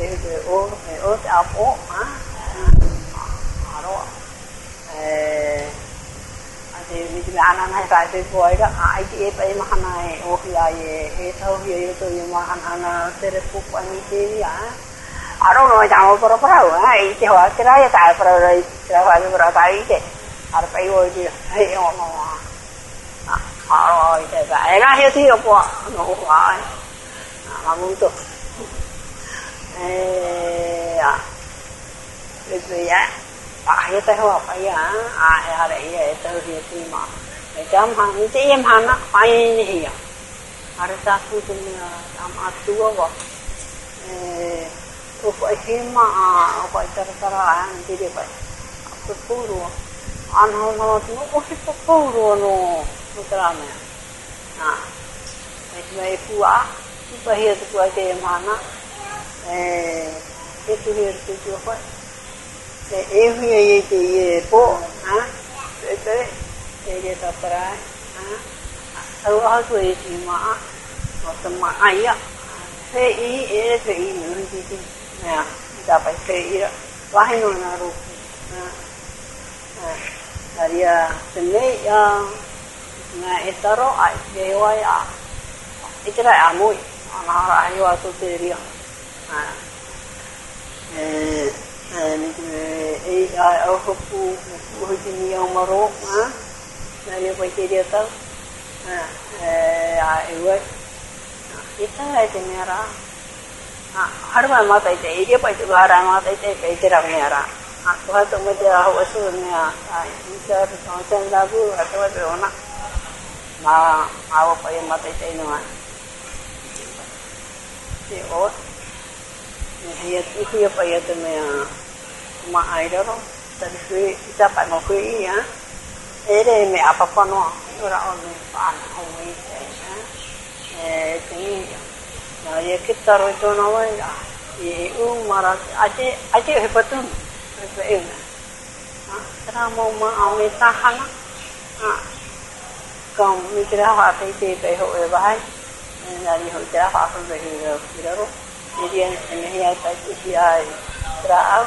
ốt áo ố hả đó thì mình ăn hay phải tôi coi đó ai chị ấy mà này ô cái thâu gì tôi mà ăn tết phục anh chị à đâu nói chẳng có đâu ai thì họ cái đấy tại rồi phải tại cái ada phải rồi chứ hay họ rồi thì vậy đó hiểu thì quá nó quá mà muốn tục bây giờ phải tới học phải ở đây tới thì mà chăm hàng chị em hàng nó phải hiểu ada satu dunia am tua kok phải hema phải cara-cara jadi phải sepuluh ano nó sepuluh no putranya nah mai pua bahia tu aja mana itu dia tu apa thì bộ tới để tập ra sau đó rồi thì mà tầm mà ai á thế ý nữa thì nè ta phải thế ý đó quá hay luôn là rồi dari sini na itaro ai dewa ya itira amui ana ai wa tu teria ở khu Virginia Maro dari apa dia tahu itu kita itu merah har mai mata itu dia pai juga har mata itu pai cerah merah aku tu macam usulnya insya Allah lagu atau apa ona apa yang mata itu ni mah si ot itu apa ya tu mà ai đó tại vì kita phải một cái á thế đây mẹ apa con nó ra on ăn không ấy thì ya kita rồi cho nó vậy thì mà aje hebatun vậy nè mau mà ông ta hắn còn mình kira hoa thì phải hội bài là đi hội kira hoa không về thì đó jadi yang ya tadi ai ra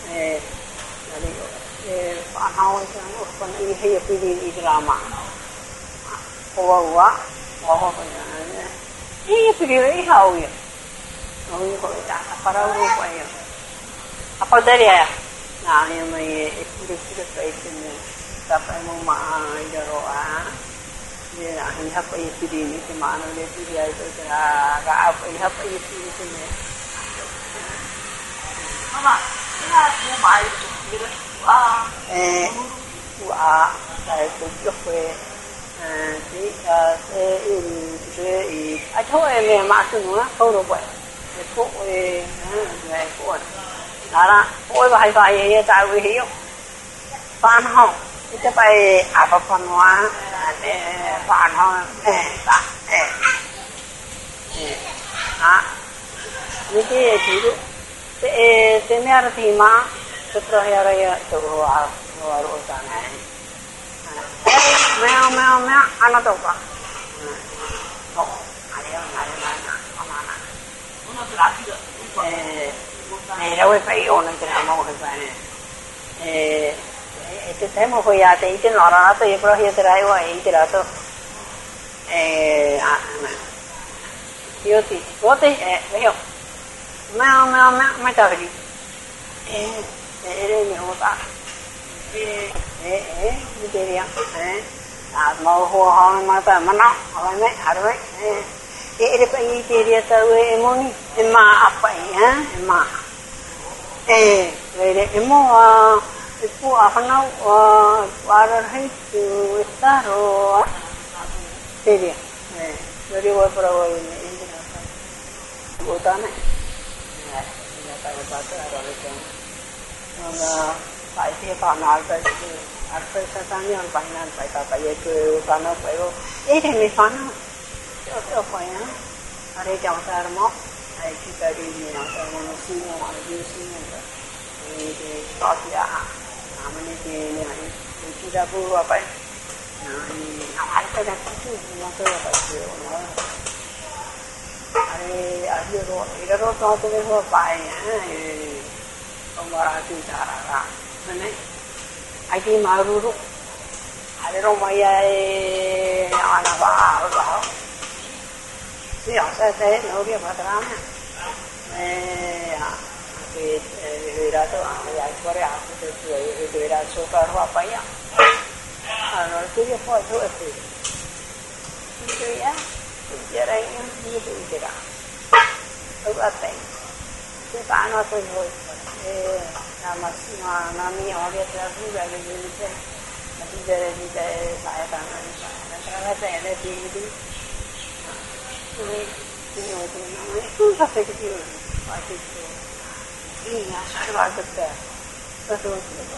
dari panau itu kan ini pilih drama. Wah, ini pilih hau ya. Oh, ini kok tak para rupa ya. Apa dari ya? Nah, ini sudah itu ni. Sampai mau main jaroa. Ya, ini apa itu ini di mana dia itu apa itu ni. Mama mau mai gitu tại cũng chụp về thì thôi em mà cứ nữa không được vậy phụ về phụ đó ôi vài vài tại vì hiểu fan không cái bài apa fan hóa fan không những cái ví dụ thế này thì mà setelah raya tu baru sana. Meo anak tu apa? Oh, ada mana? Mana berarti tu? Đâu phải ôn nên cái mau cái này. Itu saya mau kaya itu orang atau ya kalau dia terai wah itu lah tu. Yo ti, bote veo. Meo mai tahu di. Ini apa? Ini dia. Mau hoa mà phải mà nó, hỏi mấy, ini pergi dia tahu emoni, emma apa ya, emma. Jadi emo itu apa nak, warar itu taruh. Dia. Jadi berapa ini apa? Bukan. Ini tahu ada macam. Phải thì còn nói về cái sang nhân phải nên phải tập phải cứ còn nó phải ý thì mình phán nó phải á ở đây trong xe móc hay khi ta đi nhiều xe nó xin nó ở dưới xin nó thì có gì à mình đi này thì khi ta vừa phải học hành cái này chút nó tôi phải chịu nó ở 이래로 떠들고 봐야 엄마가 뒤따라가 근데 아기 마루로 아래로 마야에 하나 봐 sẽ thế nó biết phát ra thì người ta tôi giải quyết ra người ta số cả hoa phải nó cứ biết phải thôi thì cái á cái này như thế đó tôi đã thấy cái bạn nó tôi thôi mà mi họ biết là cứ về cái gì thế mà bây giờ thì phải làm nó sẽ phải để đi non sapete che io faccio io sarò per questo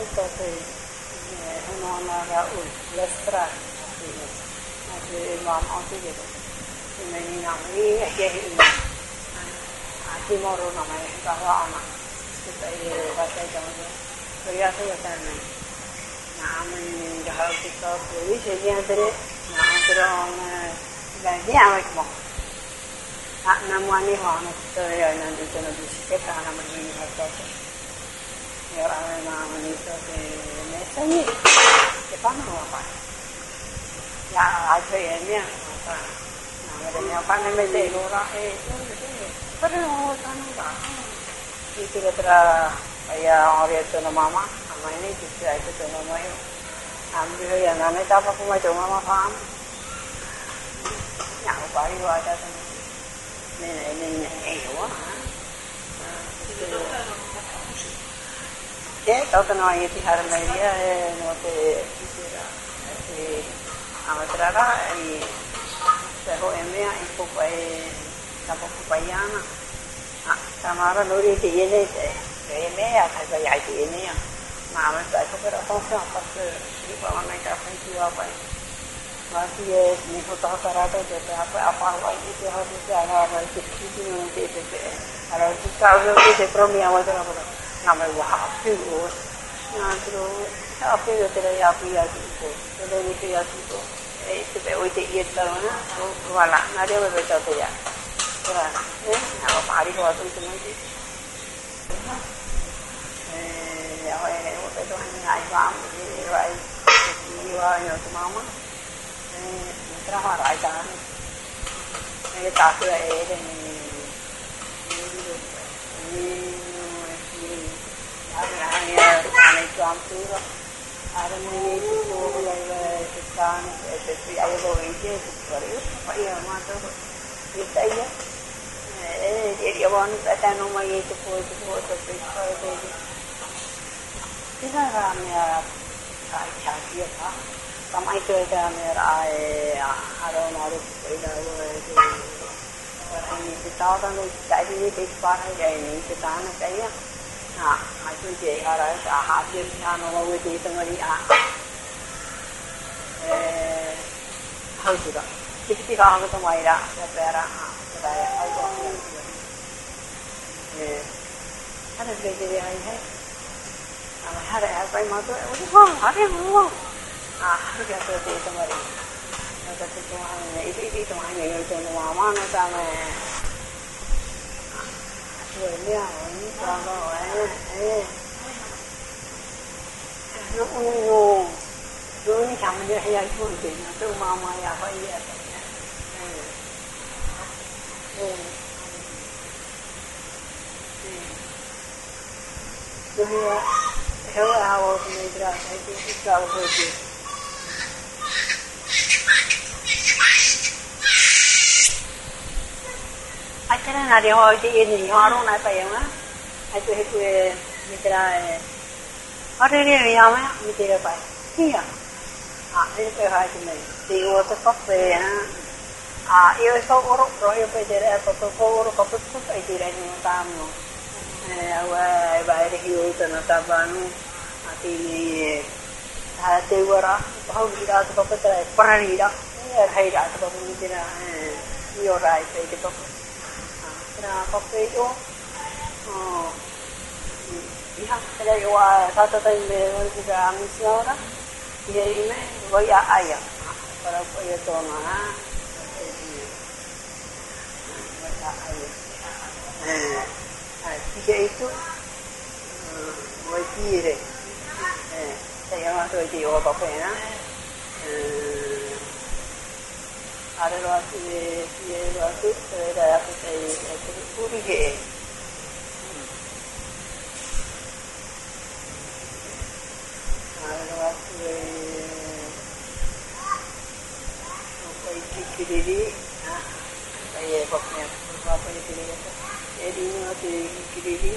non ha la strada ma che mamma ho detto mi non che a ti moro non mai da ona che sai va sai già perché sai che mi da che sto qui c'è niente ma però la via ma Namwani Hana Story and the Genesis Anamani Hatosa. Your Anamani Messani, the Panama. Yeah, I say, and yeah, now Panama say, Laura, but I was on the you could get a oriental mamma, and my name is I could know my I'm really an anita for my mama farm. Now, body water. Nên hiểu quá hả? Thế tao nói thì hai ngày nó thì mà đó thì sẽ hội em ấy cũng phải tập cũng phải nhá ta mà nó nói thì như thế thì em ấy phải dạy thì như thế mà mình phải không có phong phú parce que đi qua ngày ta phải chịu phải Masih ni foto sarata jadi apa itu harus ada itu nanti itu kalau kita itu promi awal tu nama wah itu nanti apa itu tidak apa ya itu tidak itu ya itu itu itu mana wala nanti apa betul tu ya kan apa hari tu tu nanti apa itu hanya ayam ini ayam itu mama tra hoa lại cả cái ta cứ ấy thì này chọn thứ đó ada mui itu yang kita ni ayah bawa ini sebab apa ya mata kita ya dia bawa ni tak nama itu tapi kita ramai cari apa Sama itu ada ada orang ada ini kita orang tu jadi ni kita hari ini kita nak saya itu je ada hasil yang orang itu tengah how juga kita orang tu mai dah separa saya ada jadi hari ada apa macam ada apa harus ada itu mari. Ada sesuatu itu hanya itu nama mana sama. Ini ini kalau ini sama dia yang penting itu mama ya apa ya. Jadi kalau awak mendera itu kalau begitu Acara nari hoi di ini haru nai payah mah, itu mitra, hari ni yang mana mitra payah, iya, ini payah itu ni, di waktu kafe iyo itu orang roh payah orang kafe itu ini tamu, bayar hiu itu natabanu, ini ada orang bahu kita tu kafe tu pernah tidak, hari itu kafe mitra, iyo rai itu kafe. Nah, kopi itu, iya, kalau yang satu tahun baru juga ambil orang, dia ini bayar ayam, kalau bayar tu mah, bayar ayam. tiga itu wajib deh. Saya masuk di apa ya? Ada waktu saya aku saya puri ke. Ada waktu kiri saya pokoknya apa yang kiri jadi waktu kiri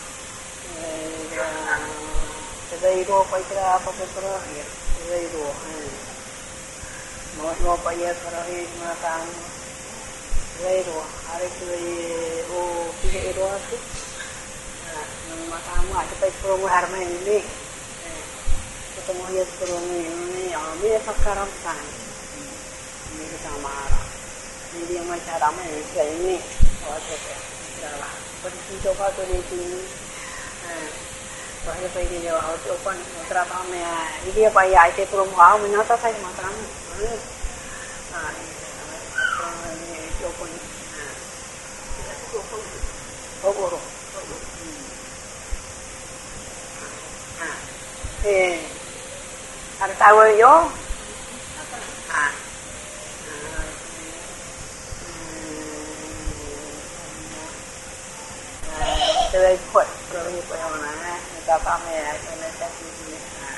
saya itu apa kira apa perkara ya saya itu mau apa ya terakhir makan saya itu hari itu tiga itu aku makan apa sampai promo harga ini ketemu ya promo ini ini sekarang kan ini kita marah ini yang macam ramai ini wajib ya lah pergi coba tu di sini bahaya pergi jauh tu open berapa mea ini apa ya itu promo awak menyata saya makan ini open open ada tahu yo Tôi quật rồi như vậy mà người ta ba mẹ cho nên sẽ đi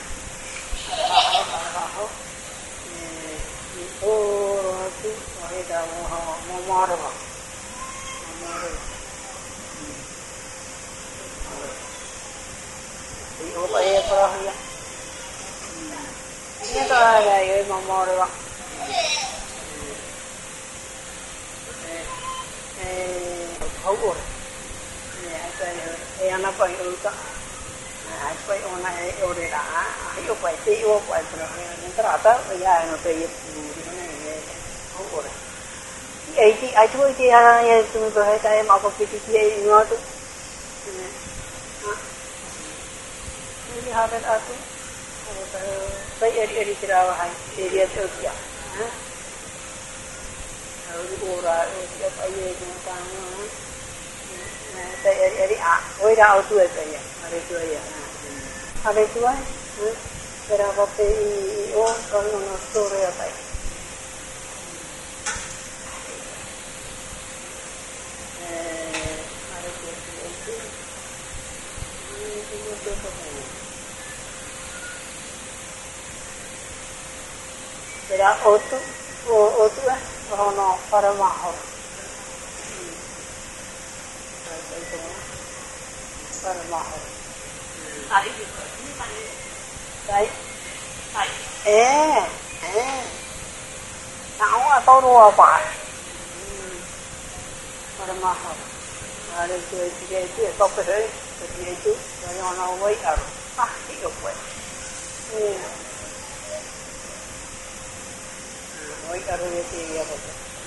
họ tu rồi ta mò rồi thì ở đây có gì ini tu ada yang mò rồi hấu rồi anak apa itu apa orang orang dah itu apa itu apa itu ternyata ya itu di mana ini orang itu ya itu berapa saya mau pergi dia itu ini hadir aku saya eri cerawah dia tu dia orang apa itu kamu saya eri oi dah auto saya ada tu berapa pay kalau nak store apa ada tu berapa auto orang para mahal para mahal Đấy. Não atau dua apa? Pada mahal. Ada tiga itu, top itu, tiga itu, yang orang awak ada. Tiga buat. Awak ada tiga apa?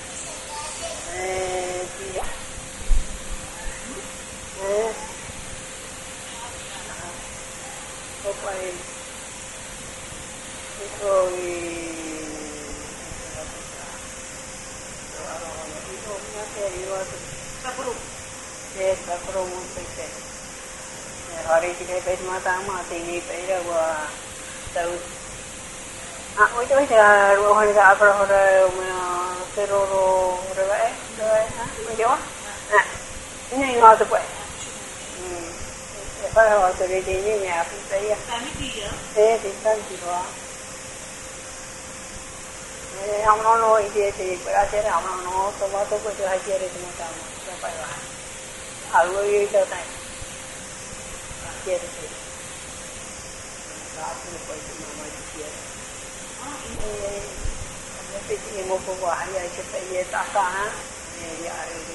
Tiga. Apa ini? Hari kita pergi mata tinggi pergi gua tahu. Oi dah orang dah apa orang teroro orang macam ini ngau tu pun. Kalau tu di sini ni apa saya? Di sana di bawah. Ông nó nuôi kia thì bữa chế ông nó tôi có cho hai chia đi mà tao cho phải là ở nuôi cho này chia đi đó thì phải mà chia cái gì một bộ quả vậy chứ phải về ta ta thì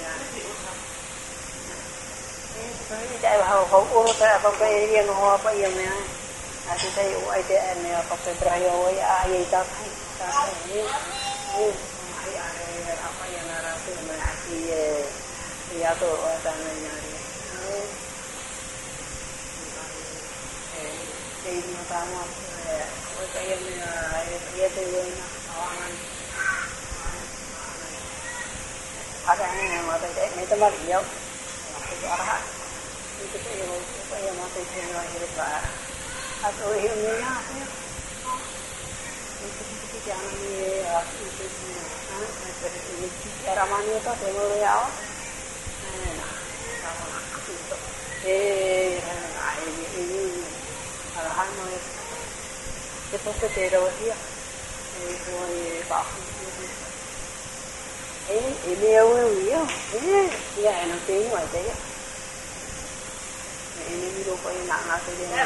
cái chạy vào hậu ô ta không cái riêng hoa bây giờ này thì thấy ai thế này có cái brayo ai ta thấy ini apa yang narasi mengenai ya tu wasananya ini pertama saya dia tu awangan ada yang mata ini tempat dia itu arah bây giờ mà tôi thấy rồi thì bà tôi hiểu như nhau thế cái chàng này cái ramani itu demo ya ini arahan mau itu terus dia ini pak ini ya ya enak sih ngoài đấy ini video có nặng là tôi đi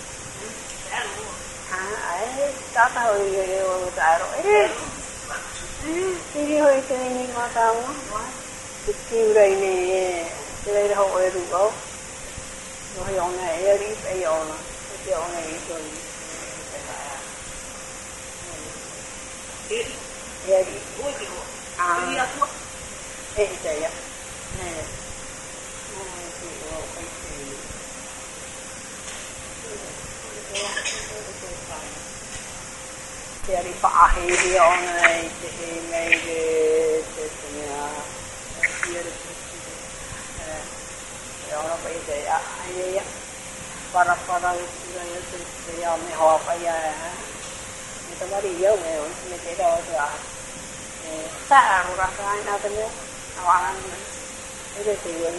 ấy có thời tại rồi đi hơi cái này mà tao cái kêu đây nè cái đây không ai được đâu rồi ông này đi bây giờ cái ông này rồi đi đi đi à ê trời ạ này dari pahe dia orang ini dia orang baik ya ayah para itu dia mehor ayah itu mari dia ni kita orang tak orang lain ada ni awak itu tu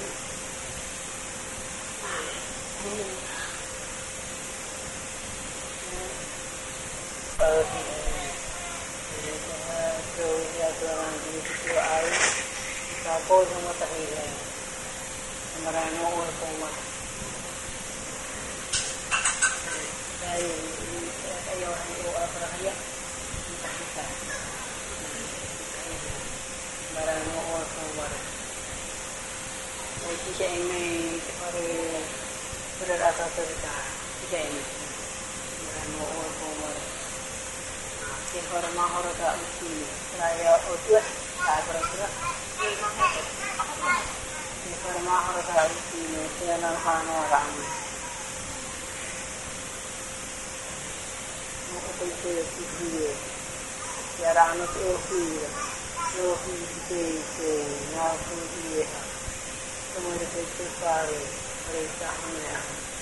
Cô không có tại vì mà ra nó không mà đây ayo apa ya barang nó không mà cái chị này pada rasa cerita chị này barang nó không mà cái hormah tak mesti saya utus saya berkira hormah tak mesti saya nak hana orang mau itu dia cara anak itu itu ngaku dia kemudian itu baru perintahnya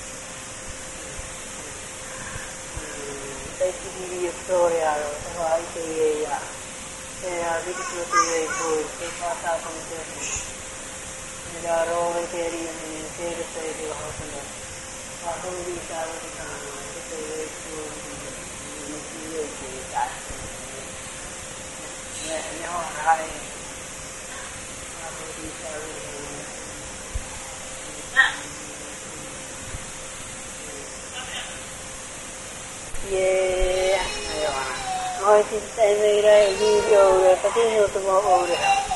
itu dia storia bahwa itu ya saya begitu itu kata komunikasi ada role dari ini saya di hotel aku bisa itu ini kita ini orang aku bisa yeah ayo nói thì tại vì đây video rồi có tí nhiều tôi mua rồi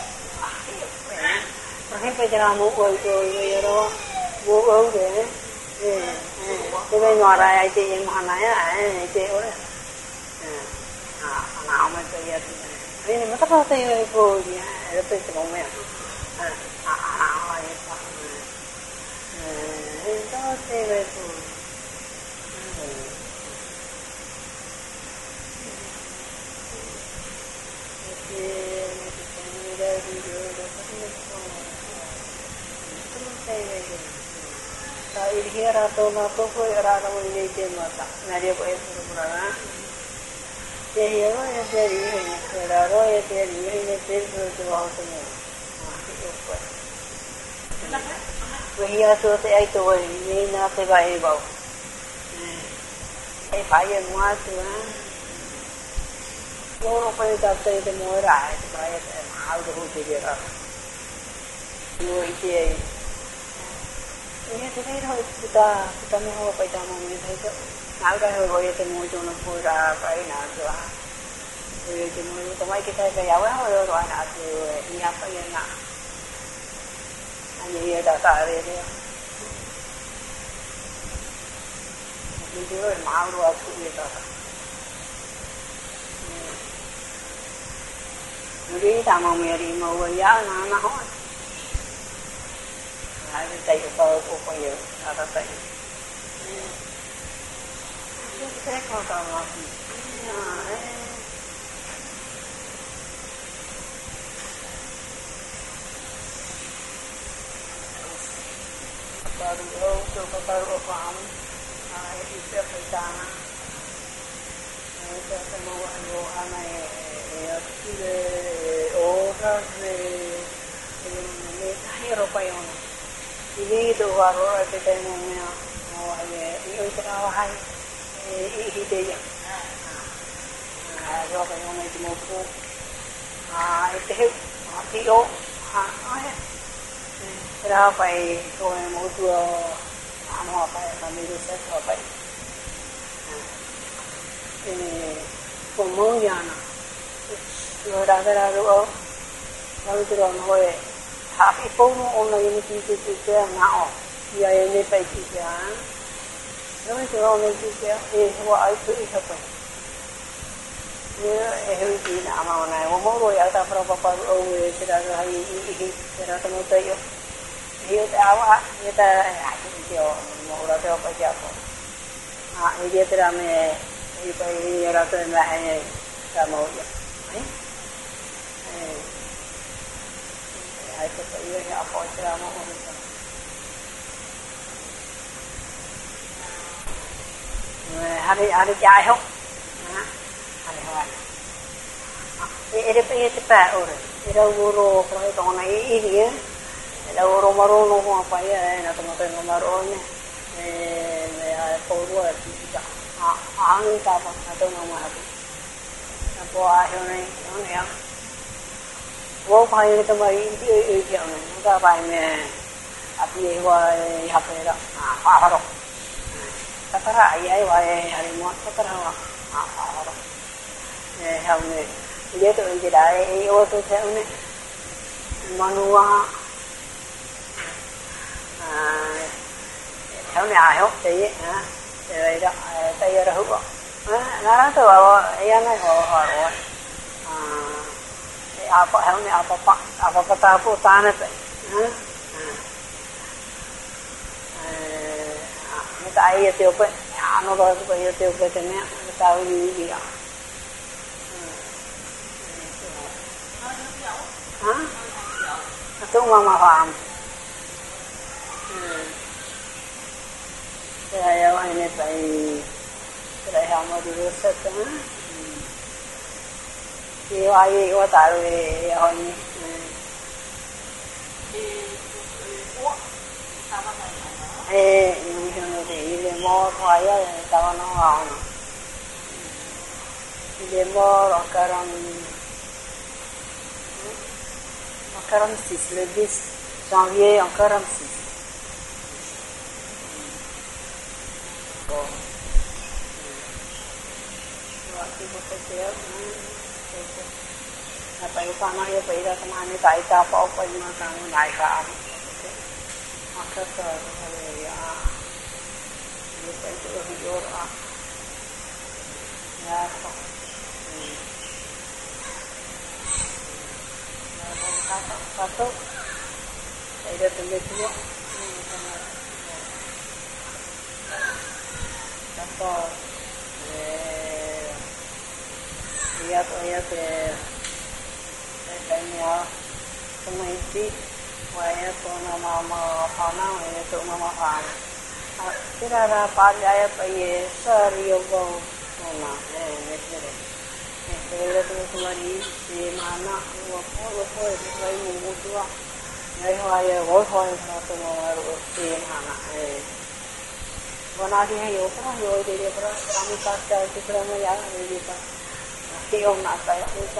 cái bây giờ mua rồi bây giờ đó mua rồi cái bên ngoài đây chị em hoàn này chị ơi nào mà tôi giờ ini mà tất cả tôi vô gì rồi tôi sẽ không biết nào ấy đó thì về Irhira to na to ko era na mo ni te mata nari ko e pura te yo ya te ri ni era ro ya te ri ni te so to ho to mo we ya so te ai to ni na te ba e ba e fa ye mo tu ko pa ta te mo ra e ba ye ma do ho te ra yo i te ini jadi thôi kita mau apa itu mau ini saja nak dah boleh temu jono pura apa ini ada boleh temu temai kita kaya awak boleh orang ada ini apa yang nak hanya dia dah tak ada dia ini dia mau luar tu dia tak jadi sama meri mau ya nak cái tay của tôi cũng có nhiều là tay cái con tàu baru tu baru faham itu kita itu semua yo anai itu orang ni hero payon ini tu baru ada temunya itu terawai ide ya rồi phải hôm nay thì một cô itu video ra phải rồi một vừa họ phải làm video set họ phải ini pemulihan rồi ra rồi lalu terus noi tapi pun orang ini kita ngau dia ini phải kita rồi terus orang kita họ itu apa như gì nào mà này một món rồi ở ta phải bảo bảo ôi cái đó là cái đó tôi thấy yêu yêu tao á như ta ai cũng chịu một là tôi phải chịu như vậy thì làm này thì phải ra tôi lại là một vậy ai cũng phải yêu nhau phải ra một người hari chạy không Ini cepat orang. Ini guru kalau itu orang ini ya. Ini guru baru nombor apa ya? Nak nombor nombor ni. Pura juga. Angin apa? Atau nombor apa? Apa akhirnya ni yang. Wo pai kita bagi ini yang ni. Kita pai ni. Api awak apa ni dah? Apa dah? Kata ayah awak hari muat kata awak. Apa dah? Hal ni. Dia tu je dah. Awak tu saya ni manua. Hal ni ayah tu rồi đó tay ra hút nó từ em này họ apa hal ni apa kata apa tanah tu kita ayah tu apa anu baru tu ayah tu apa tu ni tahu ni dia tu mama faham saya ini saya hamba dulu sekarang Iwai iwa tahu ini ini ini mau kaya tahu nama ini mau encore 6 le 10 janvier encore 6 apa yang sama ya pada teman ini tak ada apa-apa yang makan naik kan maka kalau ya ini saya video ya satu saya tulis dulu satu lihat tanya semesti waya tu nama mana waya tu nama apa kita ada pada apa ye serius mana ni Kalau tu kembali di mana waktu saya mengurus yang saya waktu itu mengurus di mana bana dia yo pernah yo dia pernah kami pasal kita yang ini kita kita nak saya kita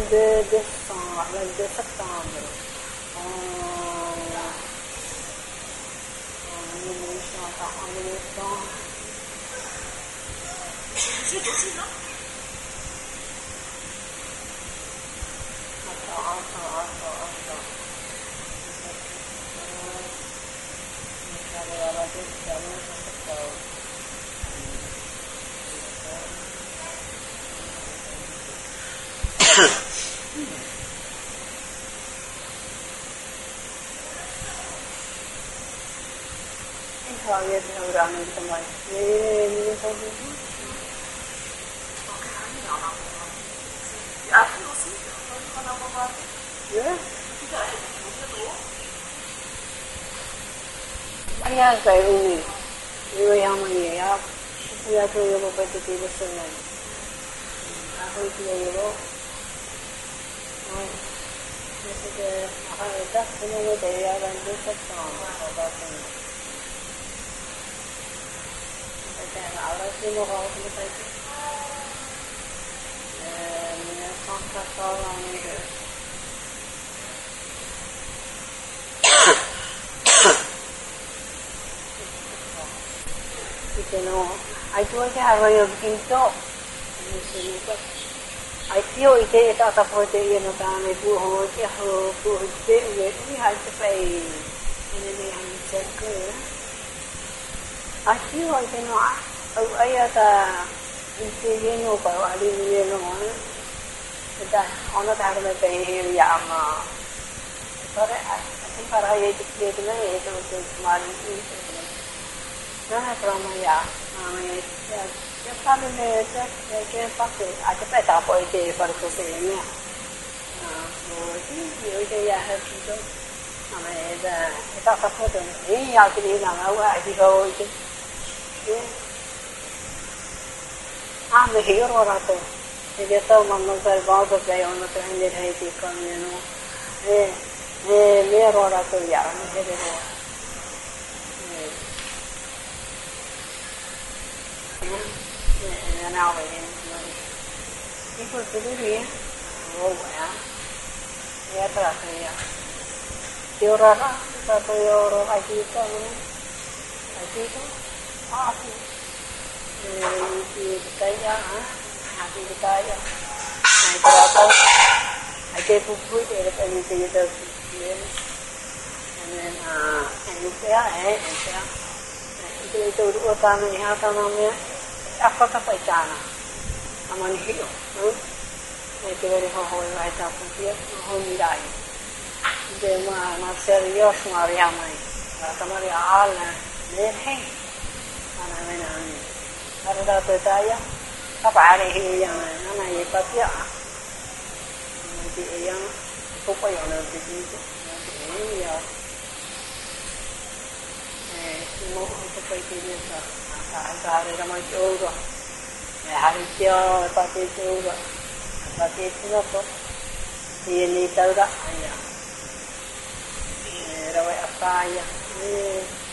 lande September Indonesia tak Amerika Saya orang yang teman. Ini saya. Ya. Arias by only. You are my up. We are to you over to the sun. I hope you will. This is a that's another day. I went to the song about them. Then I'll see more about the place. Contact all on here. You know, I told you I was being taught. I feel it is out of what you know, who we had to pay in the hand. I feel like you know, I had a you know, I didn't know. That on the time of the day here, but I think I educated me, it was a smart no, from just having a check, I just bet up for a day for the same. You have to go. I mean, it's not a photo. You have to be now, I go. I'm the hero of it. If someone knows about the play on the train, they hate it from you know. Near or at the yard, and now people to do here. Oh, well, yeah, that's it. You're right, that's your idea. I think, happy to die. I gave food if anything does. And then, and you say, and so, what time you have on me? After the Paitana, I'm on hill. Make a very whole right up here, only die. Then, not serious, Mariamai, Samaria, all, then hang. And I mean, I don't know the tire. Các bạn này hiểu rằng nó này có tiếc ạ chị không có dọn được thì chị bây giờ một không có cái gì cả cả đây là mấy chỗ rồi hai chiều ba cái chỗ rồi ba cái nó có thì đi tới đó rồi apa ya